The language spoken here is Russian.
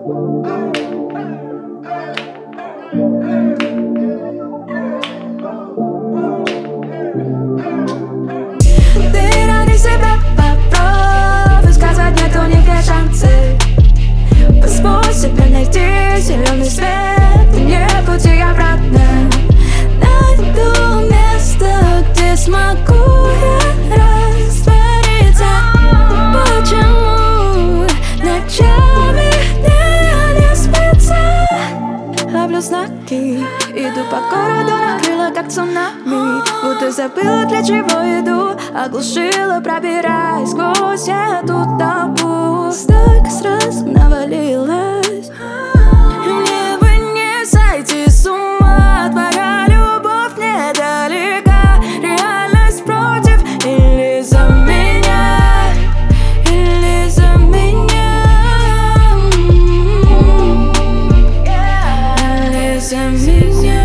Ты ради себя попробуй сказать нету нигде шансы. Позволь себе найти зеленый свет, и не пути обратно. Найду место, где смогу я раствориться. Почему ночами мне не спится? Ловлю знаки, иду по городу, накрыла как цунами. Будто забыла, для чего иду, оглушила, пробираясь сквозь эту толпу. Столько сразу навалилось, мне бы не сойти с ума. Твоя любовь недалека, реальность против или за меня, или за меня, или за меня.